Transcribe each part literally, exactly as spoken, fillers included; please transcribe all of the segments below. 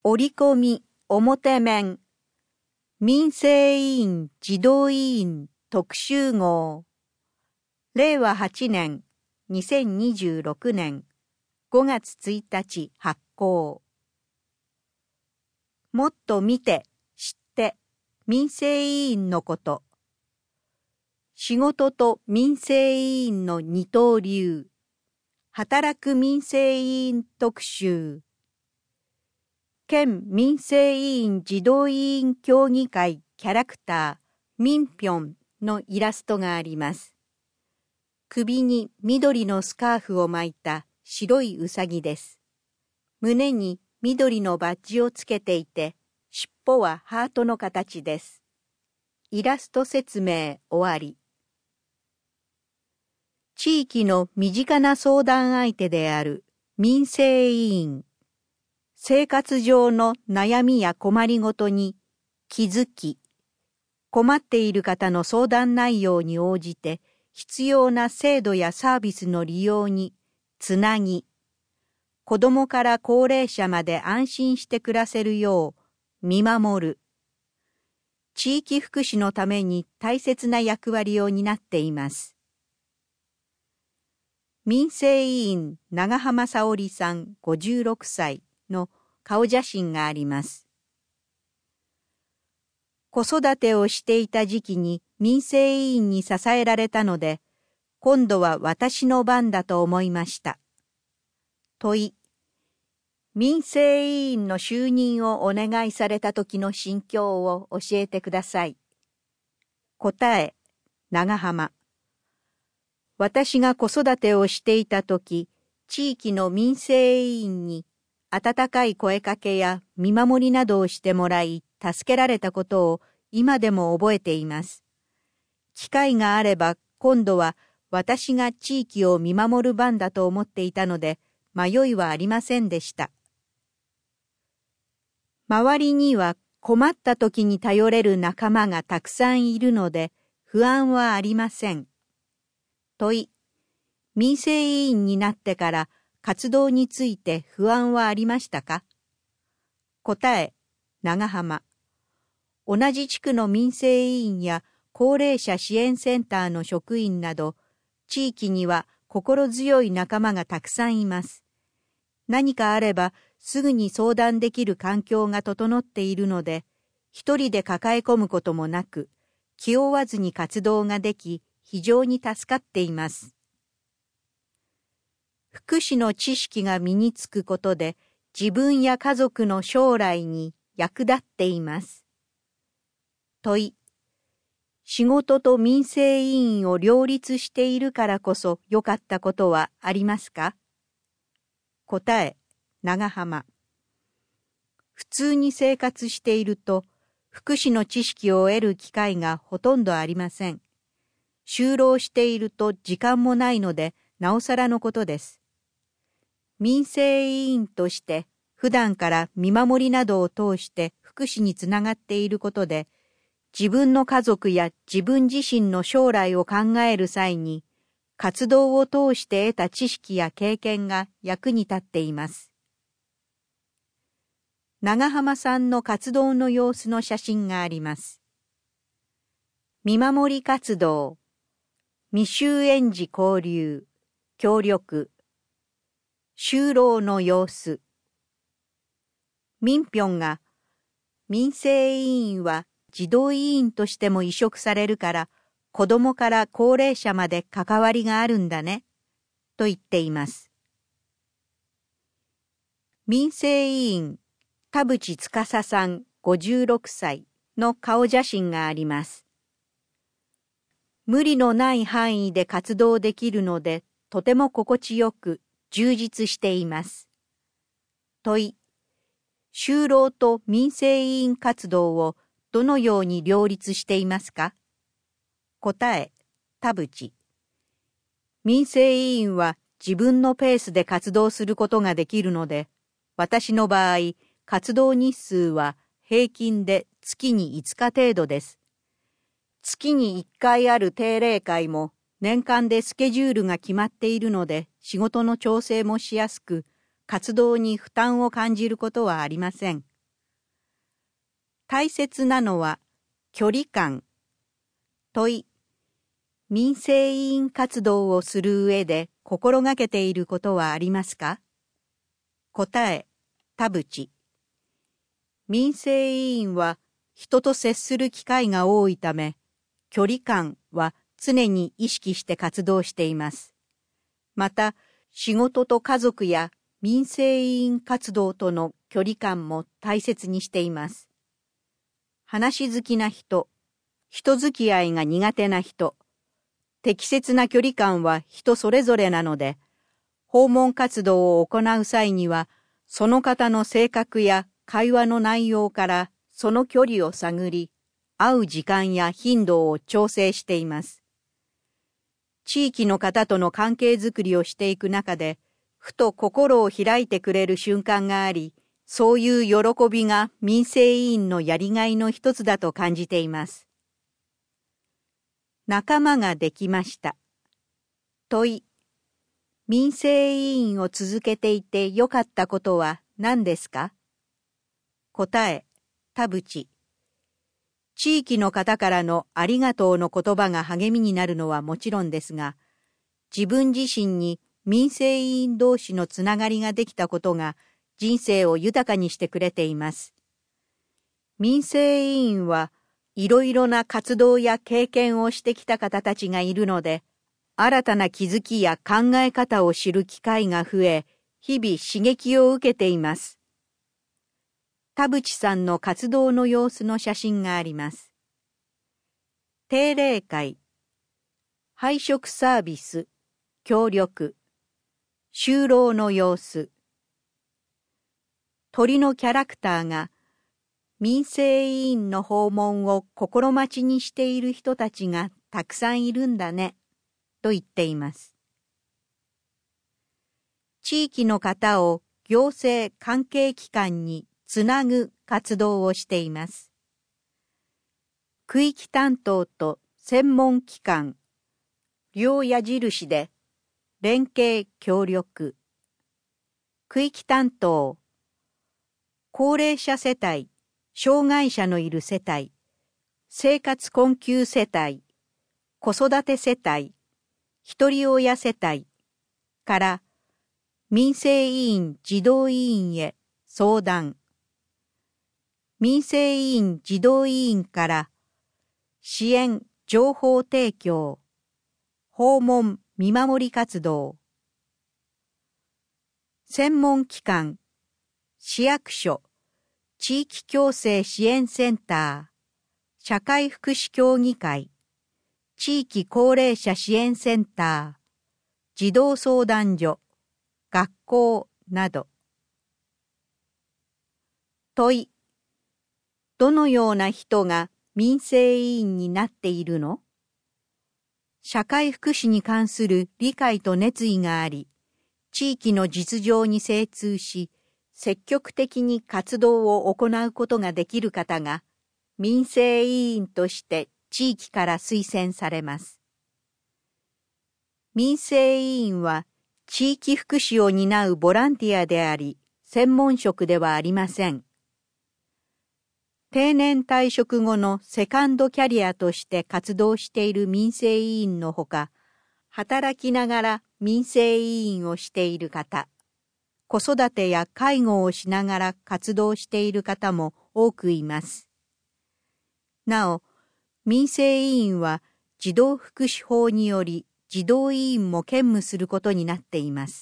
折り込み表面民生委員児童委員特集号れいわはちねんにせんにじゅうろくねんごがつついたち発行。もっと見て知って民生委員のこと。仕事と民生委員の二刀流。働く民生委員特集。県民生委員児童委員協議会キャラクターミンピョンのイラストがあります。首に緑のスカーフを巻いた白いウサギです。胸に緑のバッジをつけていて、尻尾はハートの形です。イラスト説明終わり。地域の身近な相談相手である民生委員。生活上の悩みや困りごとに気づき、困っている方の相談内容に応じて必要な制度やサービスの利用につなぎ、子どもから高齢者まで安心して暮らせるよう見守る。地域福祉のために大切な役割を担っています。民生委員長浜沙織さんごじゅうろくさいの顔写真があります。子育てをしていた時期に民生委員に支えられたので、今度は私の番だと思いました。問い、民生委員の就任をお願いされた時の心境を教えてください。答え、長浜。私が子育てをしていた時、地域の民生委員に温かい声かけや見守りなどをしてもらい、助けられたことを今でも覚えています。機会があれば今度は私が地域を見守る番だと思っていたので、迷いはありませんでした。周りには困った時に頼れる仲間がたくさんいるので、不安はありません。問い、民生委員になってから活動について不安はありましたか？答え、長浜。同じ地区の民生委員や高齢者支援センターの職員など、地域には心強い仲間がたくさんいます。何かあればすぐに相談できる環境が整っているので、一人で抱え込むこともなく、気負わずに活動ができ、非常に助かっています。福祉の知識が身につくことで、自分や家族の将来に役立っています。問い、仕事と民生委員を両立しているからこそ良かったことはありますか？答え、長浜。普通に生活していると、福祉の知識を得る機会がほとんどありません。就労していると時間もないので、なおさらのことです。民生委員として普段から見守りなどを通して福祉につながっていることで、自分の家族や自分自身の将来を考える際に、活動を通して得た知識や経験が役に立っています。長浜さんの活動の様子の写真があります。見守り活動、未就園児交流、協力、就労の様子。ミンピョンが、民生委員は児童委員としても委嘱されるから、子供から高齢者まで関わりがあるんだね、と言っています。民生委員、田淵司さんごじゅうろくさいの顔写真があります。無理のない範囲で活動できるので、とても心地よく充実しています。問い、就労と民生委員活動をどのように両立していますか？答え、田淵。民生委員は自分のペースで活動することができるので、私の場合、活動日数は平均で月にいつか程度です。月にいっかいある定例会も年間でスケジュールが決まっているので仕事の調整もしやすく、活動に負担を感じることはありません。 大切なのは距離感。問い、民生委員活動をする上で心がけていることはありますか？答え、田淵。民生委員は人と接する機会が多いため、距離感は常に意識して活動しています。また、仕事と家族や民生委員活動との距離感も大切にしています。話好きな人、人付き合いが苦手な人、適切な距離感は人それぞれなので、訪問活動を行う際には、その方の性格や会話の内容からその距離を探り、会う時間や頻度を調整しています。地域の方との関係づくりをしていく中で、ふと心を開いてくれる瞬間があり、そういう喜びが民生委員のやりがいの一つだと感じています。仲間ができました。問い、民生委員を続けていてよかったことは何ですか？答え、田淵。地域の方からのありがとうの言葉が励みになるのはもちろんですが、自分自身に民生委員同士のつながりができたことが人生を豊かにしてくれています。民生委員はいろいろな活動や経験をしてきた方たちがいるので、新たな気づきや考え方を知る機会が増え、日々刺激を受けています。田淵さんの活動の様子の写真があります。定例会、配食サービス、協力、就労の様子。鳥のキャラクターが、民生委員の訪問を心待ちにしている人たちがたくさんいるんだね、と言っています。地域の方を行政関係機関につなぐ活動をしています。区域担当と専門機関、両矢印で連携協力。区域担当、高齢者世帯、障害者のいる世帯、生活困窮世帯、子育て世帯、ひとり親世帯から民生委員児童委員へ相談。民生委員児童委員から支援情報提供、訪問見守り活動。専門機関、市役所、地域共生支援センター、社会福祉協議会、地域高齢者支援センター、児童相談所、学校など。問い、どのような人が民生委員になっているの？社会福祉に関する理解と熱意があり、地域の実情に精通し、積極的に活動を行うことができる方が、民生委員として地域から推薦されます。民生委員は、地域福祉を担うボランティアであり、専門職ではありません。定年退職後のセカンドキャリアとして活動している民生委員のほか、働きながら民生委員をしている方、子育てや介護をしながら活動している方も多くいます。なお、民生委員は児童福祉法により児童委員も兼務することになっています。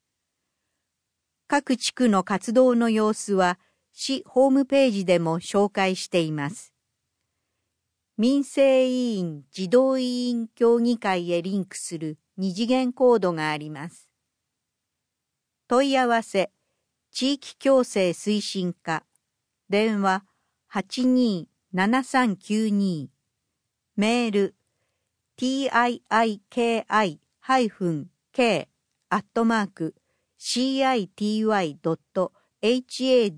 各地区の活動の様子は市ホームページでも紹介しています。民生委員児童委員協議会へリンクする二次元コードがあります。問い合わせ、地域共生推進課、電話 はちにーななさんきゅうに、メール ティーアイアイケーアイ ケー アットマーク シーアイティーワイ ドット ハダ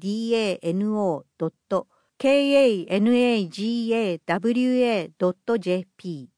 ノ ドット ケーエーエヌエージーエーダブリューエー ドット ジェーピー